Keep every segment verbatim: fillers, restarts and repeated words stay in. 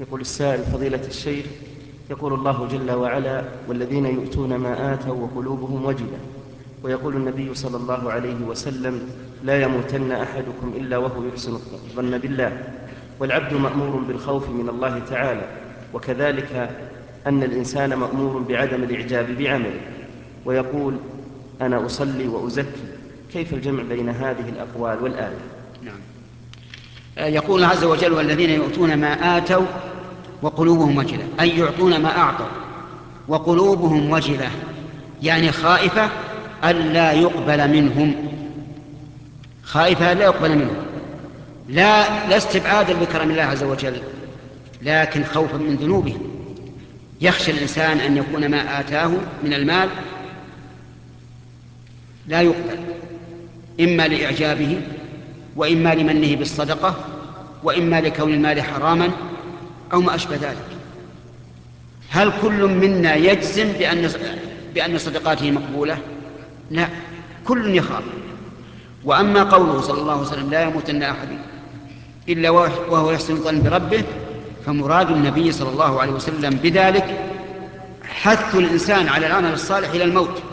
يقول السائل: فضيلة الشيخ، يقول الله جل وعلا: والذين يؤتون ما آتوا وقلوبهم وجلة، ويقول النبي صلى الله عليه وسلم: لا يموتن أحدكم إلا وهو يحسن الظن بالله. والعبد مأمور بالخوف من الله تعالى، وكذلك أن الإنسان مأمور بعدم الإعجاب بعمله، ويقول: أنا أصلي وأزكي. كيف الجمع بين هذه الأقوال والآية؟ نعم. يقول عز وجل: والذين يؤتون ما آتوا وقلوبهم وجلة، أي يعطون ما أعطوا وقلوبهم وجلة، يعني خائفة ألا يقبل منهم، خائفة ألا يقبل منهم، لا لا استبعادا بكرم الله عز وجل، لكن خوفا من ذنوبهم. يخشى الإنسان أن يكون ما آتاه من المال لا يقبل، إما لإعجابه، وإما لمنه بالصدقة، وإما لكون المال حراما أو ما أشبه ذلك. هل كل منا يجزم بأن بأن صدقاته مقبولة؟ لا، كل يخاف. وأما قوله صلى الله عليه وسلم: لا يموتن أحد إلا وهو يحسن الظن بربه، فمراد النبي صلى الله عليه وسلم بذلك حث الإنسان على العمل الصالح إلى الموت،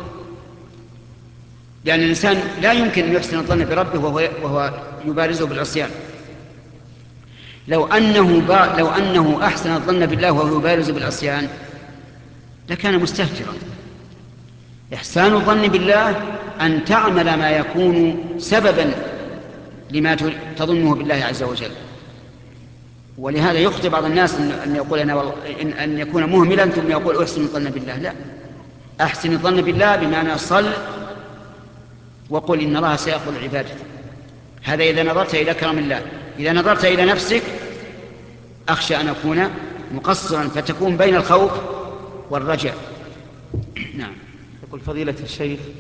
لأن الإنسان لا يمكن أن يحسن الظن بربه وهو, وهو يبارزه بالعصيان. لو أنه, با لو أنه أحسن الظن بالله وهو يبارز بالعصيان لكان مستهترا. إحسان الظن بالله أن تعمل ما يكون سببا لما تظنه بالله عز وجل. ولهذا يخطئ بعض الناس أن يقول أنا أن يكون مهملا ثم يقول أحسن الظن بالله. لا، أحسن الظن بالله بمعنى صل وقل إن الله سيقبل عبادته. هذا إذا نظرت إلى كرم الله. إذا نظرت إلى نفسك أخشى أن أكون مقصرا، فتكون بين الخوف والرجاء. نعم. يقول: فضيلة الشيخ،